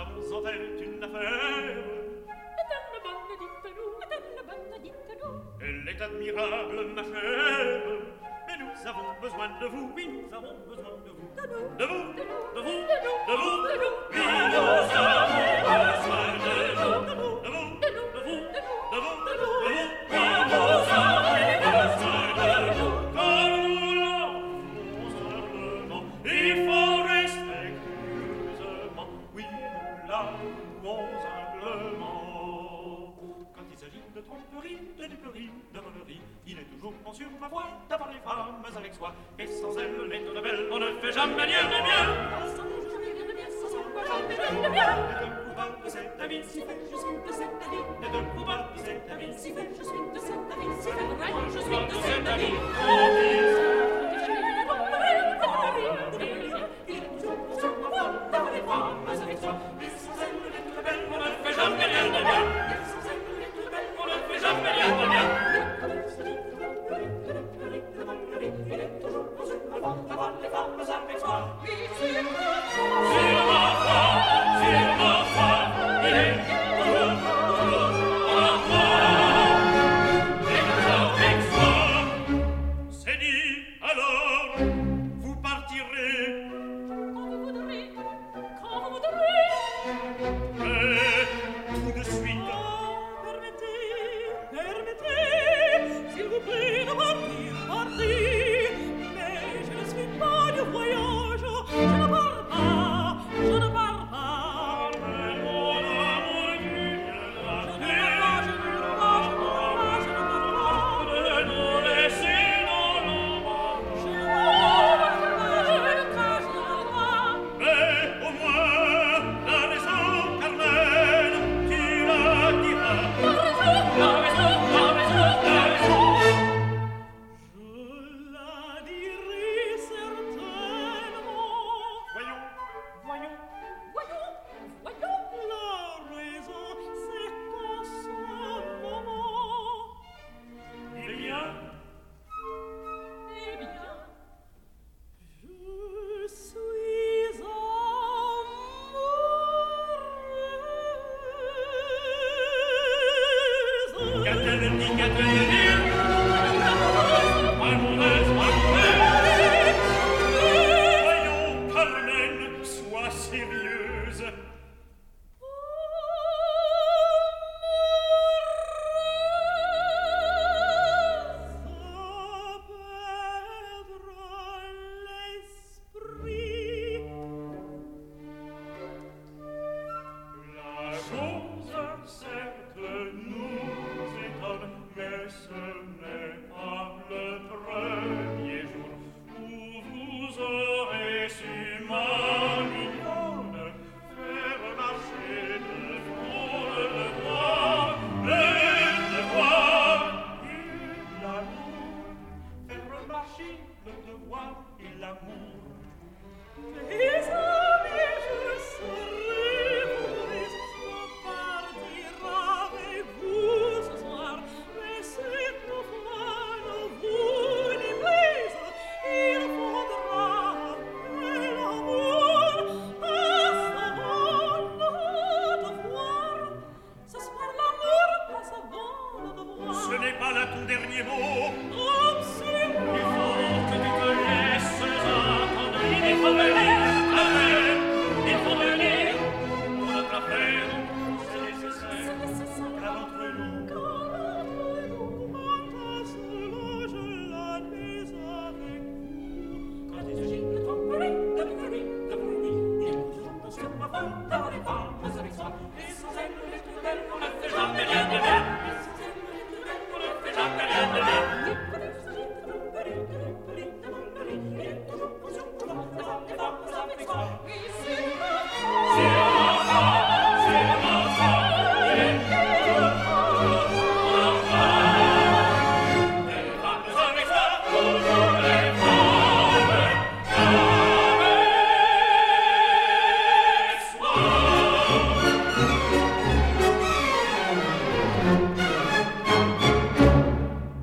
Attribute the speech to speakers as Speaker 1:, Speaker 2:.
Speaker 1: avons en tête une affaire.
Speaker 2: Madame la bonne, dites-nous, madame la bonne, dites-nous.
Speaker 1: Elle est admirable, ma chère, mais nous avons besoin de vous, oui, nous avons besoin de vous.
Speaker 2: De nous,
Speaker 1: De vous,
Speaker 2: de nous,
Speaker 1: de vous,
Speaker 2: de nous,
Speaker 1: de vous,
Speaker 2: de nous.
Speaker 1: oui, nous avons besoin de vous, de vous,
Speaker 2: De nous,
Speaker 1: de vous,
Speaker 2: de nous,
Speaker 1: de vous,
Speaker 2: de nous.
Speaker 1: oui, nous avons besoin de vous, car nous l'avons simplement, il faut respectueusement, oui, nous l'avons humblement. Quand il s'agit de tromperie, de duperie, de volerie, il est toujours bon sur ma voix d'avoir les femmes avec soi, et sans elles, les de belles, on ne fait jamais rien de bien.
Speaker 2: Jamais de bien.
Speaker 1: Et de coupable, c'est David, si fait, je suis de cet avis. Et de coupable, c'est David, si fait, je suis de cet avis. Si fait, moi, je suis de cet avis. Il est toujours bon sur ma voix d'avoir les femmes avec soi, et sans elles, les de belles, on ne fait jamais rien de bien. Et sans elles, les de belles, on ne fait jamais rien de bien. Il est toujours bon sur ma voix d'avoir les femmes avec soi. Sur ma foi, il est toujours avec soi. C'est dit, alors, vous partirez.
Speaker 2: Quand vous voudrez, quand vous voudrez.
Speaker 1: Mais tout de suite.
Speaker 2: Permettez, s'il vous plaît, de partir. Mais je ne suis pas du voyage, je ne pars pas, je ne pars pas.
Speaker 1: Mais mon amour,
Speaker 2: Je ne pars pas, je ne pars pas, je ne pars pas.
Speaker 1: de nous laisser dans l'ombre.
Speaker 2: Je ne pars pas, je ne cache pas.
Speaker 1: Mais au moins, la raison, Carmen, tu la diras.
Speaker 2: La raison, la raison, la raison, la raison. Je la dirai certainement.
Speaker 1: Voyons, voyons.
Speaker 2: Voyons. La raison, c'est qu'en ce moment.
Speaker 1: Eh bien,
Speaker 2: Eh bien, je suis amoureuse.
Speaker 1: qu'a-t-elle dit, qu'a-t-elle dit? Amoureuse, amoureuse. Voyons, Carmen, sois sérieux.